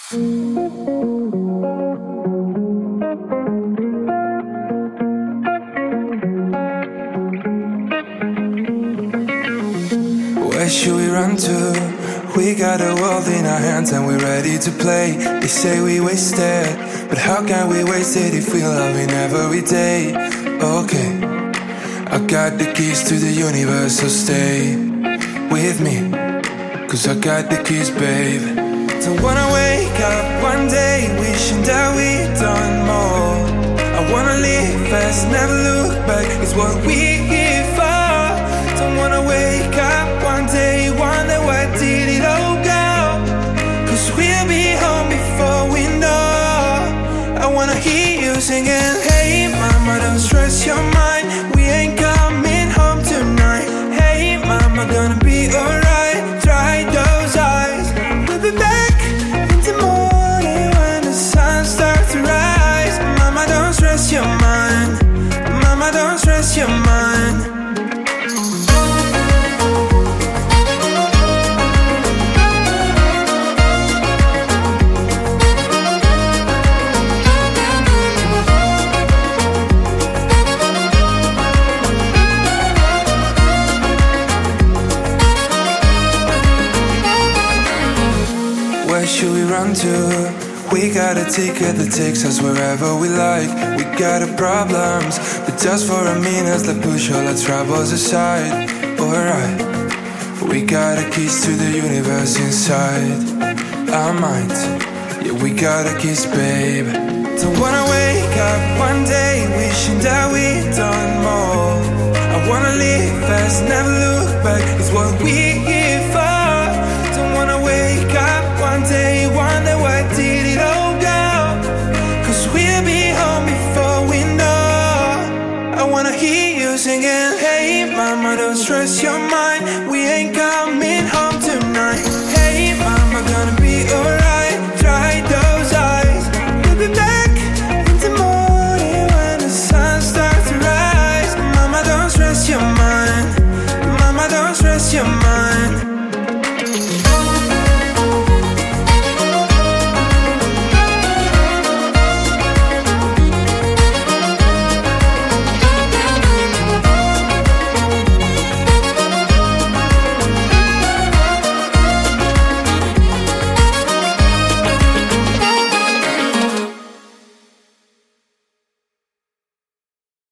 Where should we run to? We got the world in our hands and we're ready to play. They say we wasted, but how can we waste it if we're loving every day? Okay, I got the keys to the universe, so stay with me, 'cause I got the keys, babe. Don't wanna wake up one day wishing that we'd done more. I wanna live fast, never look back, it's what we're here for. Don't wanna wake up one day, wonder where did it all go, 'cause we'll be home before we know. I wanna hear you singing, hey mama, don't stress your mind, we ain't coming home tonight. Hey mama, gonna be alright, dry those eyes. We'll be back in the morning when the sun starts to rise. Mama, don't stress your mind, mama, don't stress your mind. Where should we run to? We got a ticket that takes us wherever we like. We got our problems, but just for a minute, let's push all our troubles aside. Alright, we got the keys to the universe inside our minds. Yeah, we got a kiss, babe. Don't wanna wake up one day wishing that we'd done more. I wanna live fast, never look back, it's what we